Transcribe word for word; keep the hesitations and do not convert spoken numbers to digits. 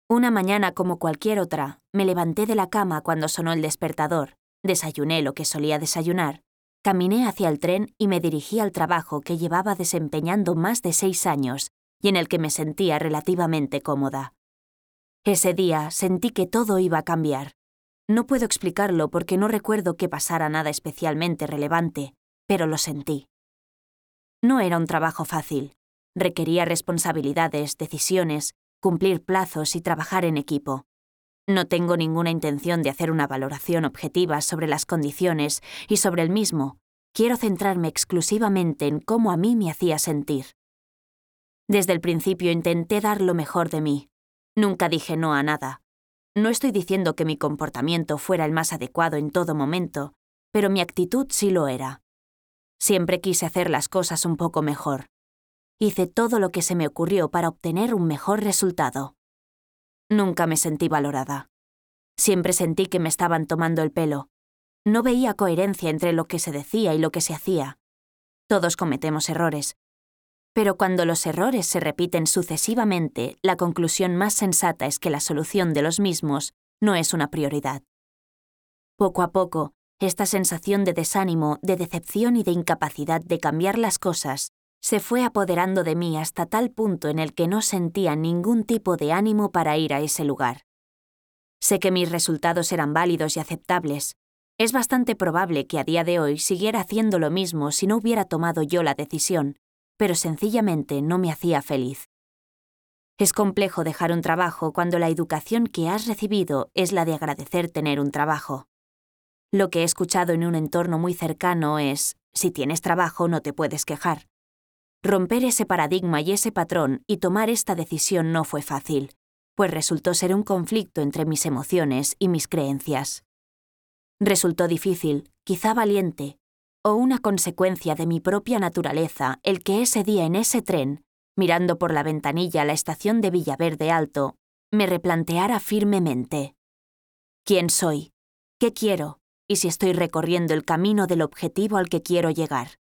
Una mañana como cualquier otra, me levanté de la cama cuando sonó el despertador, desayuné lo que solía desayunar, caminé hacia el tren y me dirigí al trabajo que llevaba desempeñando más de seis años y en el que me sentía relativamente cómoda. Ese día sentí que todo iba a cambiar. No puedo explicarlo porque no recuerdo que pasara nada especialmente relevante, pero lo sentí. No era un trabajo fácil. Requería responsabilidades, decisiones, cumplir plazos y trabajar en equipo. No tengo ninguna intención de hacer una valoración objetiva sobre las condiciones y sobre el mismo. Quiero centrarme exclusivamente en cómo a mí me hacía sentir. Desde el principio intenté dar lo mejor de mí. Nunca dije no a nada. No estoy diciendo que mi comportamiento fuera el más adecuado en todo momento, pero mi actitud sí lo era. Siempre quise hacer las cosas un poco mejor. Hice todo lo que se me ocurrió para obtener un mejor resultado. Nunca me sentí valorada. Siempre sentí que me estaban tomando el pelo. No veía coherencia entre lo que se decía y lo que se hacía. Todos cometemos errores. Pero cuando los errores se repiten sucesivamente, la conclusión más sensata es que la solución de los mismos no es una prioridad. Poco a poco, esta sensación de desánimo, de decepción y de incapacidad de cambiar las cosas se fue apoderando de mí hasta tal punto en el que no sentía ningún tipo de ánimo para ir a ese lugar. Sé que mis resultados eran válidos y aceptables. Es bastante probable que a día de hoy siguiera haciendo lo mismo si no hubiera tomado yo la decisión, pero sencillamente no me hacía feliz. Es complejo dejar un trabajo cuando la educación que has recibido es la de agradecer tener un trabajo. Lo que he escuchado en un entorno muy cercano es, si tienes trabajo no te puedes quejar. Romper ese paradigma y ese patrón y tomar esta decisión no fue fácil, pues resultó ser un conflicto entre mis emociones y mis creencias. Resultó difícil, quizá valiente, o una consecuencia de mi propia naturaleza el que ese día en ese tren, mirando por la ventanilla a la estación de Villaverde Alto, me replanteara firmemente. ¿Quién soy? ¿Qué quiero? Y si estoy recorriendo el camino del objetivo al que quiero llegar.